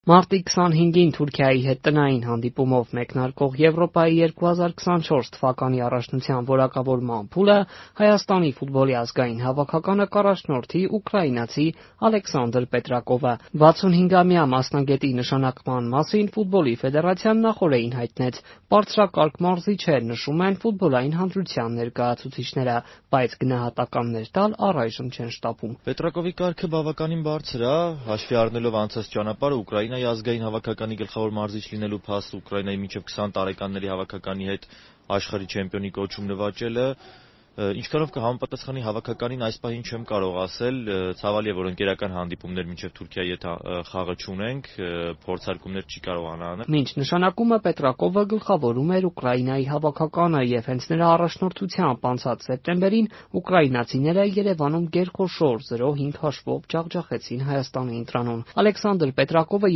Մարտի 25-ին Թուրքիայի հետ տնային հանդիպումով մեկնարկող Եվրոպայի 2024 թվականի առաջնության որակավորման փուլը Հայաստանի ֆուտբոլի ազգային հավաքականը կառաջնորդի ուկրաինացի Ալեքսանդր Պետրակովը։ 65-ամյա մասնագետի նշանակման մասին ֆուտբոլի ֆեդերացիան նախօրեին հայտնեց։ Բարձրակարգ մարզիչ է, նշում են ֆուտբոլային հանրության ներկայացուցիչները, բայց գնահատականներ տալ առայժմ չեն շտապում։ Պետրակովի կարգը բավականին բարձր է, հաշվի առնելով անցած ճանապարհը Ուկրաինայի ազգային հավաքականի գլխավոր մարզիչ լինելու փաստ, Ուկրաինայի մինչև 20 տարեկանների հավաքականի հետ աշխարհի չեմպիոնի կոչում նվաճելը, ինչքանով կհամապատասխանի հավաքականին այս պահին չեմ կարող ասել, ցավալի է, որ ընկերական հանդիպումներ մինչև Թուրքիայի հետ խաղը չունենք, փորձարկումներ չի կարողանա անել։ Մինչ նշանակումը Պետրակովը գլխավորում էր Ուկրաինայի հավաքականը եւ հենց նրա առաջնորդությամբ անցած սեպտեմբերին ուկրաինացիները Երևանում գերխոշոր 0-5 հաշվով ջախջախեցին Հայաստանի ընտրանուն։ Ալեքսանդր Պետրակովը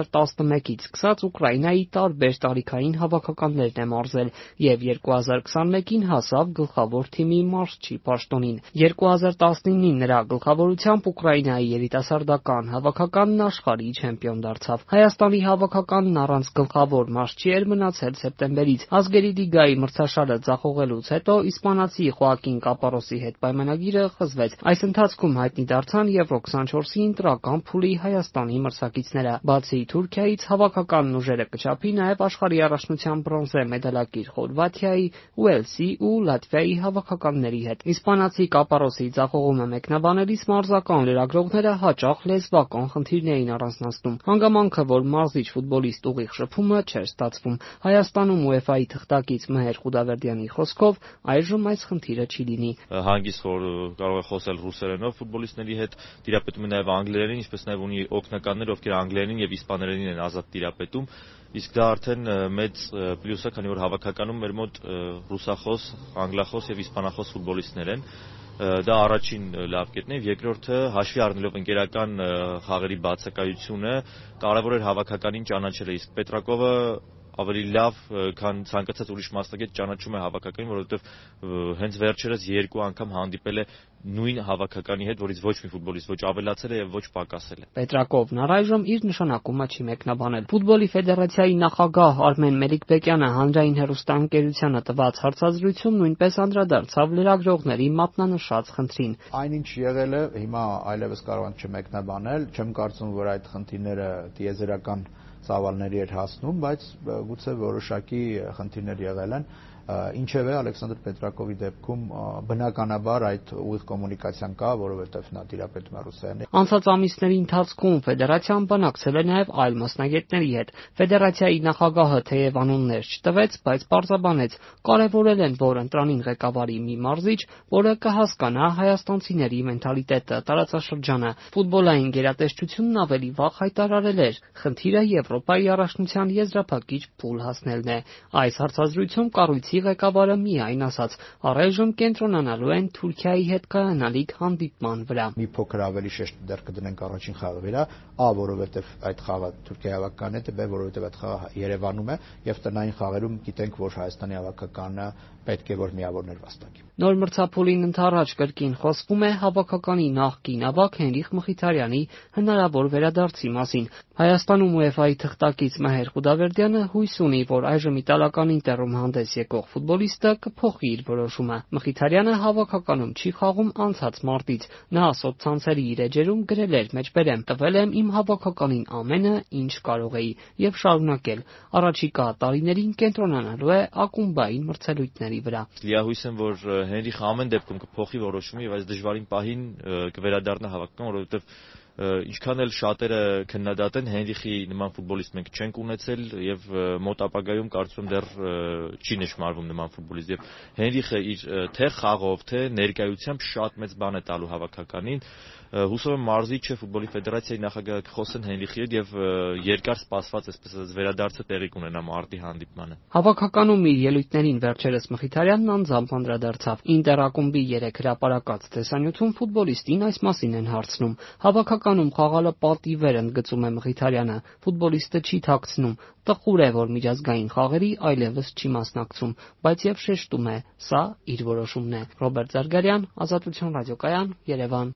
2011-ից սկսած Ուկրաինայի տարբեր տարիքային հավաքականներն է մարզել եւ 2021-ին հասավ գլխավոր թիմի մարզչի պաշտոնին։ 2019-ին նրա գլխավորությամբ Ուկրաինայի երիտասարդական հավաքականն աշխարհի չեմպիոն դարձավ։ Հայաստանի հավաքականն առանց գլխավոր մարզչի էր մնացել սեպտեմբերից։ Ազգերի լիգայի մրցաշարը ձախողելուց հետո իսպանացի Խոակին Կապարոսի հետ պայմանագիրը խզվեց։ Այս ընթացքում հայտնի դարձան Եվրո 24-ի ընտրական փուլի Հայաստանի մրցակիցները։ Բացի Թուրքիայից հավաքականն ուժերը կչափի նաև աշխարհի առաջնության բրոնզե մեդալակիր Խորվաթիայի, Ուելսի ու Լատվիայի հավաքականների հետ։ Իսպանացի Կապարոսի ձախողումը մեկնաբանելիս մարզական լրագրողները հաճախ լեզվական խնդիրներ էին առանձնացնում։ Հանգամանքը, որ մարզիչ ֆուտբոլիստ ուղիղ շփումը չէր ստացվում։ Հայաստանում UEFA-ի թղթակից Մհեր Խուդավերդյանի խոսքով այժմ այս խնդիրը չի լինի։ Հանգիստ կարող է խոսել ռուսերենով ֆուտբոլիստների հետ, տիրապետում է նաև անգլերենին, ինչպես նաև ունի օգնականներ, ովքեր անգլերենին եւ իսպաներենին են ազատ տիրապետում։ Իսկ դա արդեն մեծ պլյուս է, քանի որ հավաքականում մեր մոտ ռուսախոս, անգլախոս եւ իսպանախոս ֆուտբոլիստներ են։ Դա առաջին լավ կետն է, երկրորդը հաշվի առնելով ընկերական խաղերի բացակայությունը, կարևոր էր հավաքականին ճանաչելը, իսկ Պետրակովը ավելի լավ, քան ցանկացած ուրիշ մասնագետ ճանաչում է հավաքականին, որովհետև հենց վերջերս 2 անգամ հանդիպել է նույն հավաքականի հետ, որից ոչ մի ֆուտբոլիստ ոչ ավելացել է եւ ոչ պակասել է։ Պետրակովն առայժմ իր նշանակումը չի մեկնաբանել։ Ֆուտբոլի ֆեդերացիայի նախագահ Արմեն Մելիք-Բեկյանը հանրային հեռուստաընկերությանը տված հարցազրույցում նույնպես անդրադարձավ լրագրողների մատնանշած խնդրին։ Այնինչ եղել է, հիմա այլևս կարող ենք չմեկնաբանել, չեմ կարծում, որ այդ խնդիրները տիեզերական ծավալների էր հասնում, բայց գուցե որոշակի խնդիրներ եղել են։ Ինչևէ Ալեքսանդր Պետրակովի դեպքում բնականաբար այդ ուղիղ կոմունիկացիան կա, որովհետև նա տիրապետում է ռուսերենով։ Անցած ամիսների ընթացքում ֆեդերացիան բանակցել է նաև այլ մասնագետների հետ։ Ֆեդերացիայի նախագահը թեև անուններ չտվեց, բայց պարզաբանեց, կարևորել են, որ ընտրանին ղեկավարի մի մարզիչ, որը կհասկանա հայաստանցիների մենթալիտետը, տարածաշրջանը։ Ֆուտբոլային գերատեսչությունն ավելի վաղ հայտարարել էր, խնդիրը Եվրոպայի առաջնության եզրափակիչ փուլ հասնելն է։ Այս հարցազրույցում կառույցի ղեկավարը միայն ասաց, առայժմ կենտրոնանալու են Թուրքիայի հետ կայանալիք հանդիպման վրա։ Մի փոքր ավելի շեշտ դեռ կդնենք առաջին խաղի վրա, որովհետև այդ խաղը Թուրքիայի հավաքականն է, որովհետև այդ խաղը Երևանում է եւ տնային խաղերում գիտենք, որ Հայաստանի հավաքականը պետք է որ միավորներ վաստակի։ Նոր մրցափուլին ընդառաջ կրկին խոսվում է հավաքականի նախկին ավագ Հենրիխ Մխիթարյանի հնարավոր վերադարձի մասին։ Հայաստանում UEFA-ի թղթակից Մհեր Խուդավերդյանը հույս ունի, որ այժմ իտալական Ինտերում հանդես եկող ֆուտբոլիստը կփոխի իր որոշումը։ Մխիթարյանը հավաքականում չի խաղում անցած մարտից։ Նա սոցցանցերի իր էջերում գրել էր. «Մեջբերեմ, տվել եմ իմ հավաքականին ամենը, ինչ կարող էի» եւ շարունակել. «Առաջիկա տարիներին կենտրոնանալու է ակումբային մրցելույթների վրա»։ Լիահույս եմ, որ Հենրիխը ամեն դեպքում կփոխի որոշումը եւ այս դժվարին պահին կվերադառնա հավաքական, որովհետեւ ինչքան էլ շատերը քննադատեն, Հենրիխի նման ֆուտբոլիստ մենք չենք ունեցել եւ մոտ ապագայում կարծում եմ դեռ չի նշмарվում նման ֆուտբոլիստ եւ Հենրիխը իր թե խաղով, թե ներկայությամբ շատ մեծ բան է տալու հավաքականին։ Հուսով եմ մարզիչը ֆուտբոլի ֆեդերացիայի նախագահը կխոսեն Հենրիխի հետ եւ երկար սպասված այսպես վերադարձը տեղի կունենա մարտի հանդիպմանը։ Հավաքականում իր ելույթներին վերջերս Մխիթարյանն անձամբ անդրադարձավ։ Ինտեր ակումբի 3 հրապարակած տեսանյութում ֆուտբոլիստին այս մասին են հարցնում։ Հավաքականում խաղալը պատիվ էր, ընդգծում է Մխիթարյանը։ Ֆուտբոլիստը չի թաքցնում։ Տխուր է, որ միջազգային խաղերի այլևս չի մասնակցում, բայց եւ շեշտում է, սա իր որոշումն է։ Ռոբերտ Զարգարյան, Ազատություն ռադիոկայան, Երևան։